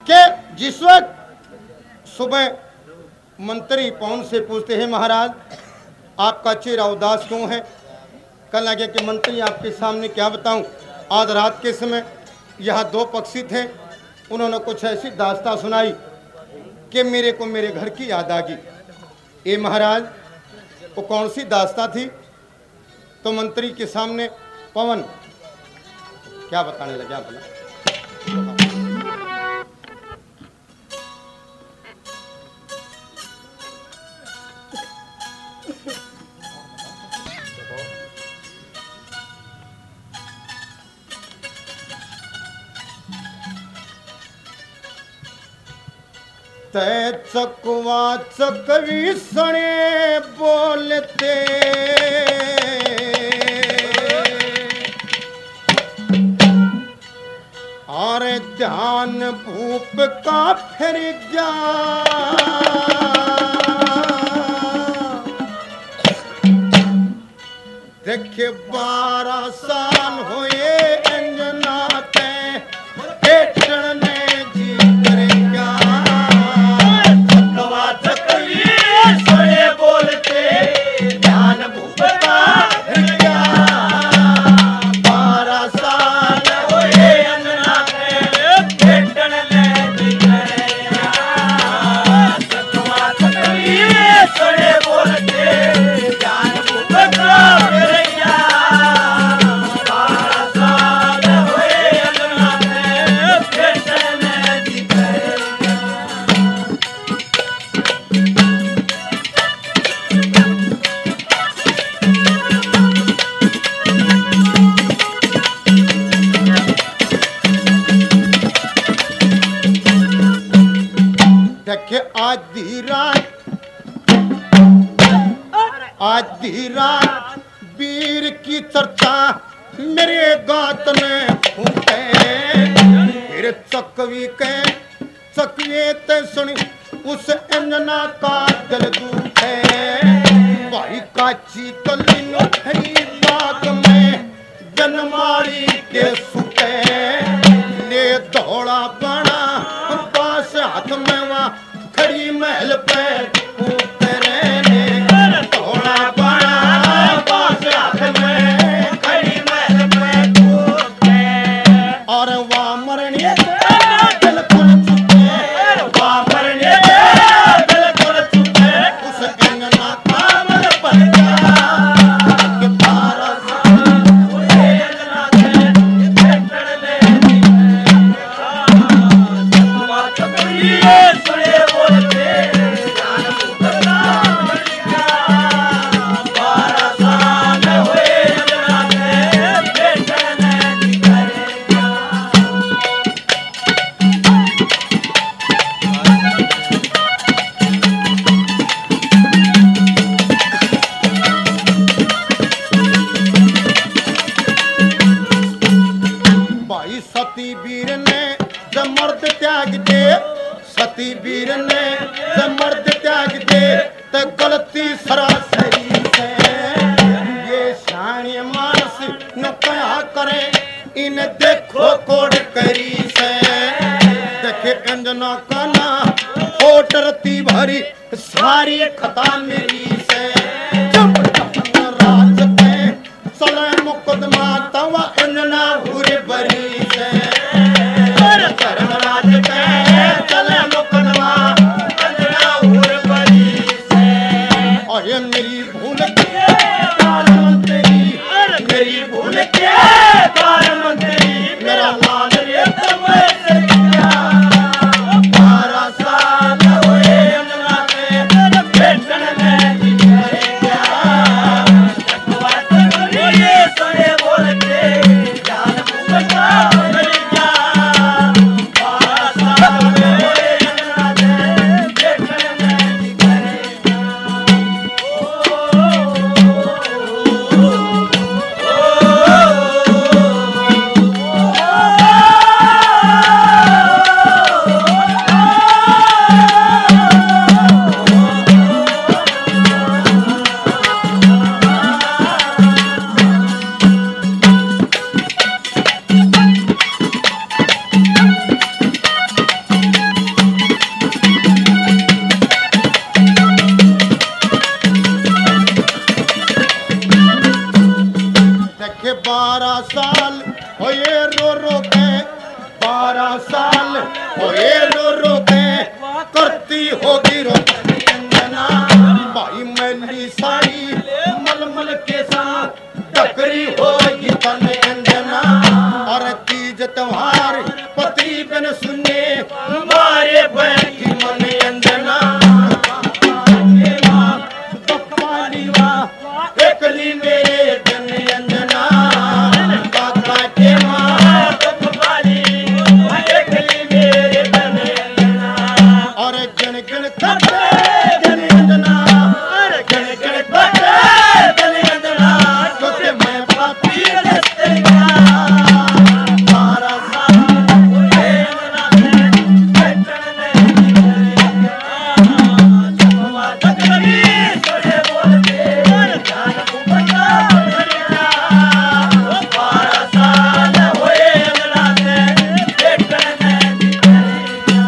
कि जिस वक्त सुबह मंत्री पवन से पूछते हैं महाराज आपका चेहरा उदास क्यों है। कल लगे कि मंत्री आपके सामने क्या बताऊं। आज रात के समय यहाँ दो पक्षी थे, उन्होंने कुछ ऐसी दास्तां सुनाई कि मेरे को मेरे घर की याद आ गई। ए महाराज वो कौन सी दास्तां थी। तो मंत्री के सामने पवन क्या बताने लगा बोला। तै चकवा चकवी सणे बोलते और ध्यान भूप का फिर गया। देखे 12 साल हुए अंजना ते बेटन ने जी कर गया। आधी रात वीर की चर्चा मेरे गात में फूटे। फिर चकवी के चकवे ते सुनी उस अंजना का दिल दूठे। भाई काची कली हरी बाग में जनमारी के सुटे। ले दौड़ा बना पास हाथ में वहाँ खड़ी महल पे सती वीर ने जब मर्द त्याग दे तो गलती सरासरी से। ये शानी मानस न क्या करे इन देखो कोड करी से। देखे अंजना का ना होटरती भरी सारी खता मेरी से। जब राज पे चले मुकदमा तवा अंजना हुरे बरी से। मेरी भूल के कारण तेरी, मेरी भूल के कारण तेरी, मेरा लाल रे समय से गया। 12 साल हुए अंजना पे बेटन में जी गया। चकवा चकवी सोए बोलते जान भूपता 12 साल होए रो रो के, 12 साल होए रो रो के, करती होगी रो अंजना। भाई मैली साड़ी मलमल के साथ टकरी होगी तन अंजना। और तीज त्योहार पति बिन सुने मारे बहन की मन अंजना। एकली मेरे जन अंजना, काका के माँ एकली मेरे जन अंजना। और गण गण करते जन अंजना, गण गण करते जन अंजना, क्योंकि मैं पापी रस्ते गया। 12 साल हुए अंजना में बैठन नहीं गया। तकरी सोरे बोलते जान को बता धनिया। 12 साल हुए अंजना में बैठन नहीं गया।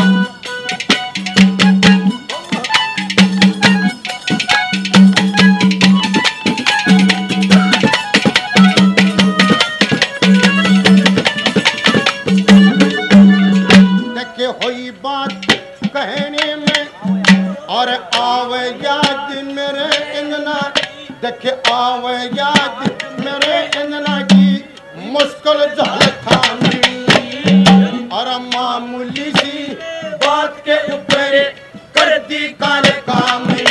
देखे हुई बात कहने में और आवे याद मेरे अंगना। देखे आवे याद मेरे अंगना की मुश्किल जहल खानी। और मामूली सी बात के ऊपर कर दी काले काम।